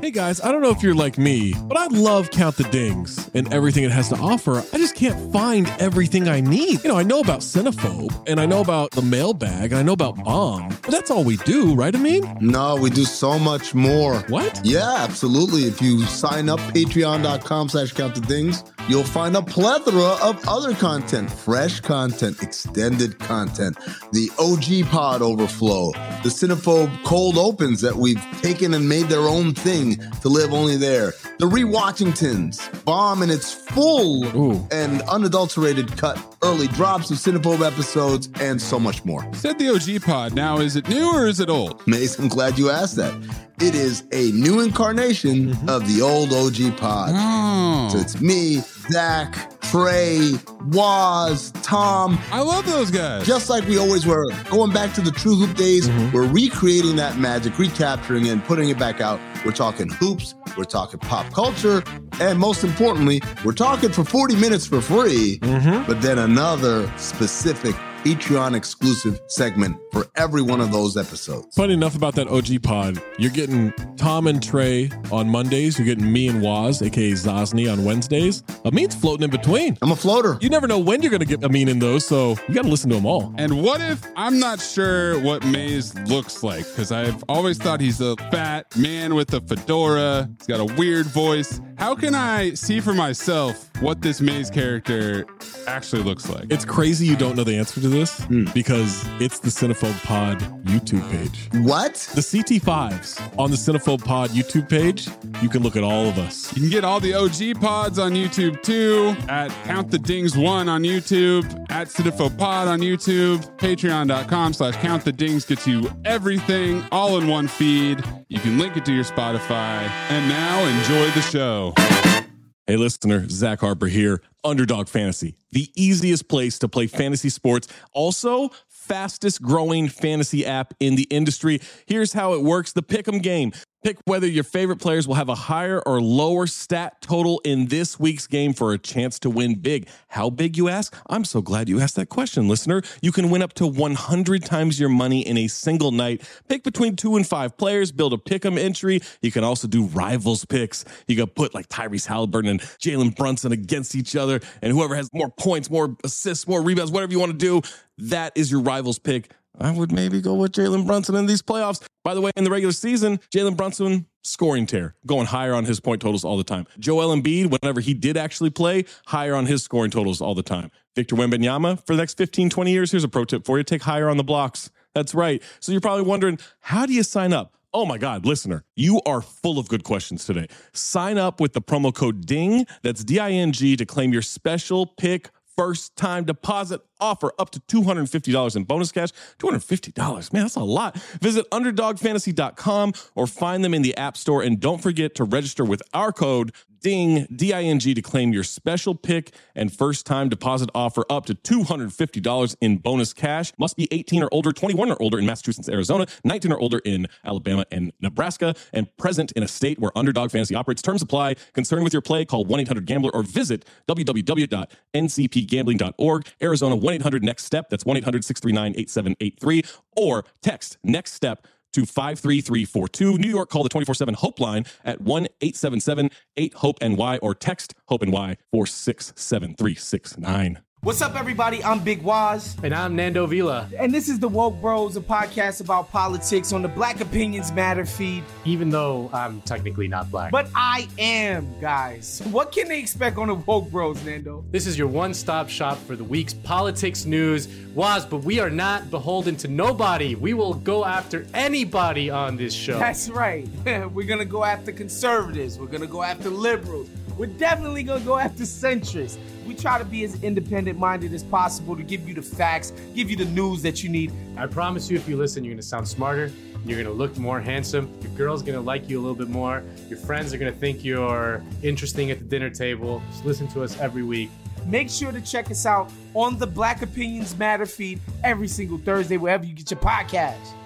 Hey guys, I don't know if you're like me, but I love Count the Dings and everything it has to offer. I just can't find everything I need. I know about Cinephobe, and I know about the mailbag, and I know about Bomb, but that's all we do, right, Amin? No, we do so much more. What? Yeah, absolutely. If you sign up, patreon.com/countthedings, you'll find a plethora of other content, fresh content, extended content, the OG pod overflow, the Cinephobe cold opens that we've taken and made their own thing to live only there, the Rewatchingtons, Bomb in its full and unadulterated cut, early drops of Cinephobe episodes, and so much more. Said the OG pod. Now, is it new or is it old? Mace, I'm glad you asked that. It is a new incarnation of the old OG pod. Oh. So it's me, Zach, Trey, Waz, Tom. I love those guys. Just like we always were. Going back to the True Hoop days, we're recreating that magic, recapturing it, and putting it back out. We're talking hoops, we're talking pop culture, and most importantly, we're talking for 40 minutes for free, but then another specific Patreon exclusive segment for every one of those episodes. Funny enough about that OG pod, you're getting Tom and Trey on Mondays. You're getting me and Waz, aka Zosny, on Wednesdays. Amin's floating in between. I'm a floater. You never know when you're going to get Amin in those, so you got to listen to them all. And what if I'm not sure what Maze looks like? Because I've always thought he's a fat man with a fedora. He's got a weird voice. How can I see for myself what this Maze character actually looks like? It's crazy you don't know the answer to this because it's the Cinephobe Pod YouTube page. What? The CT5s on the Cinephobe Pod YouTube page, you can look at all of us. You can get all the OG pods on YouTube too, at Count the Dings 1 on YouTube, at Cinephobe Pod on YouTube, patreon.com/Count the Dings gets you everything all in one feed. You can link it to your Spotify. And now enjoy the show. Hey listener, Zach Harper here, Underdog Fantasy, the easiest place to play fantasy sports. Also, fastest growing fantasy app in the industry. Here's how it works. The Pick'em game. Pick whether your favorite players will have a higher or lower stat total in this week's game for a chance to win big. How big, you ask? I'm so glad you asked that question, listener. You can win up to 100 times your money in a single night. Pick between 2 and 5 players, build a pick'em entry. You can also do rivals picks. You can put like Tyrese Halliburton and Jalen Brunson against each other, and whoever has more points, more assists, more rebounds, whatever you want to do, that is your rivals pick. I would maybe go with Jalen Brunson in these playoffs. By the way, in the regular season, Jalen Brunson, scoring tear, going higher on his point totals all the time. Joel Embiid, whenever he did actually play, higher on his scoring totals all the time. Victor Wembanyama, for the next 15, 20 years, here's a pro tip for you. Take higher on the blocks. That's right. So you're probably wondering, how do you sign up? Oh my God, listener, you are full of good questions today. Sign up with the promo code DING, that's D-I-N-G, to claim your special pick first time deposit offer up to $250 in bonus cash. $250, man, that's a lot. Visit underdogfantasy.com or find them in the App Store. And don't forget to register with our code DING, D-I-N-G, to claim your special pick and first time deposit offer up to $250 in bonus cash. Must be 18 or older, 21 or older in Massachusetts, Arizona, 19 or older in Alabama and Nebraska, and present in a state where Underdog Fantasy operates. Terms apply. Concerned with your play, call 1-800-GAMBLER or visit www.ncpgambling.org. Arizona, 1-800-NEXT-STEP. That's 1-800-639-8783. Or text NEXT STEP to 53342. New York, call the 24/7 Hope line at 1-877-8-HOPE-NY or text HOPE-NY 467-369. What's up, everybody? I'm Big Waz. And I'm Nando Vila. And this is the Woke Bros, a podcast about politics on the Black Opinions Matter feed. Even though I'm technically not black. But I am, guys. What can they expect on the Woke Bros, Nando? This is your one-stop shop for the week's politics news. Waz, but we are not beholden to nobody. We will go after anybody on this show. That's right. We're going to go after conservatives. We're going to go after liberals. We're definitely going to go after centrists. We try to be as independent-minded as possible to give you the facts, give you the news that you need. I promise you, if you listen, you're going to sound smarter. You're going to look more handsome. Your girl's going to like you a little bit more. Your friends are going to think you're interesting at the dinner table. Just listen to us every week. Make sure to check us out on the Black Opinions Matter feed every single Thursday, wherever you get your podcasts.